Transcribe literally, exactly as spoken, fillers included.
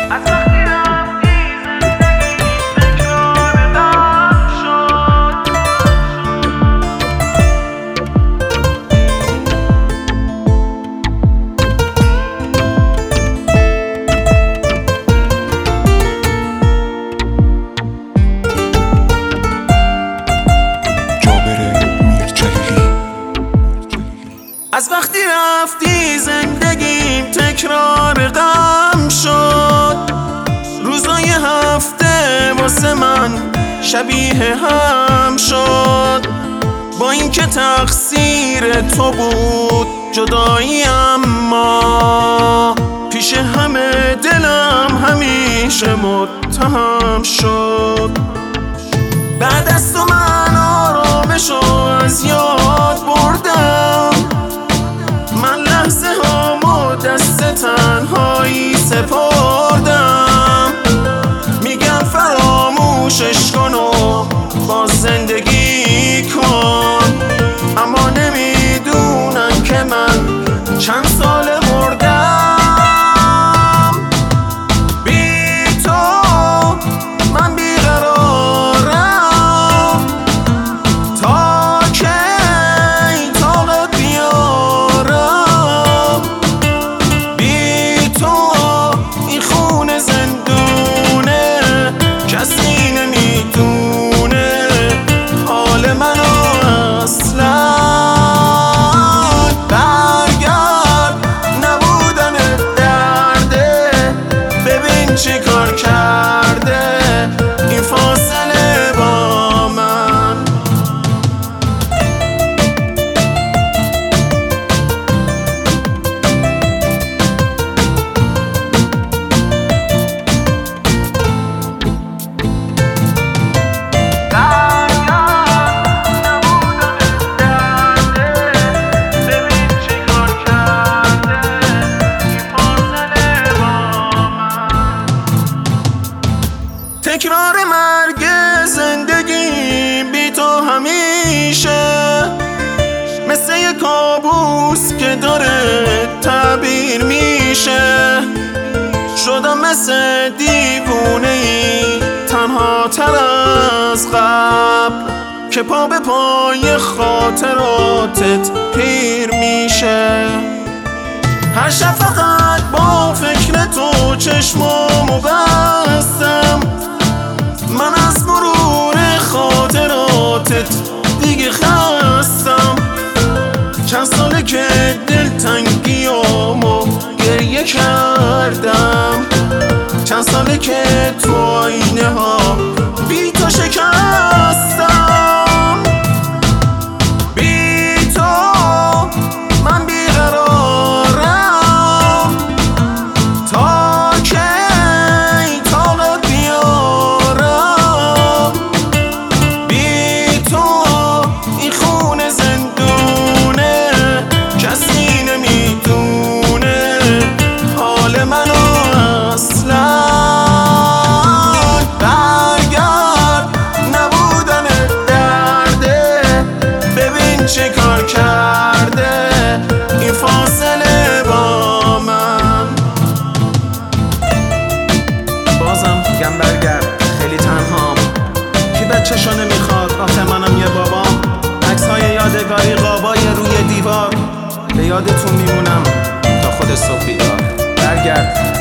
از وقتی رفتی زندگیم تکرار غم شد. روزای هفته واسه من شبیه هم شد. با اینکه تقصیر تو بود جدایی، اما پیش همه دلم همیشه متهم شد. بعد از تو من آرامشو از یاد بردم. من لحظه هامو دست تنهایی سپردم. میگم فراموشش کن و باز زندگی کن، اما نمیدونن که من چند ساله مردم. بی تو من بیقرارم. تا کی طاقت بیارم؟ بی تو این خونه زندونه، کسی نمیدونه حال منو اصلا. چی کار کرده این فاصله با من؟ تکرار مرگ زندگی بی تو همیشه مثل یه کابوس که داره تعبیر میشه. شدم مثل دیوونه ای تنها تر از قبل، که پا به پای خاطراتت پیر میشه. هر شب فقط با فکر تو چشمامو بستم. من از مرور خاطراتت دیگه خستم. چند ساله که دلتنگیامو گریه کردم. چند ساله که تو آینه ها بی تو شکستم. بی تو من بیقرارم. تا کی طاقت بیارم؟ بی تو این خونه زندونه، کسی نمیدونه حال منو اصلا. برگرد نبودن درده، ببین چه کار کرده این فاصله با من. بازم میگم برگرد، خیلی تنهام. کی بچه‌شو نمیخواد؟ آخه منم یه بابام. عکس‌های یادگاری قابای روی دیوار، به یادتون میمونم تا خود صبح بیدار. برگرد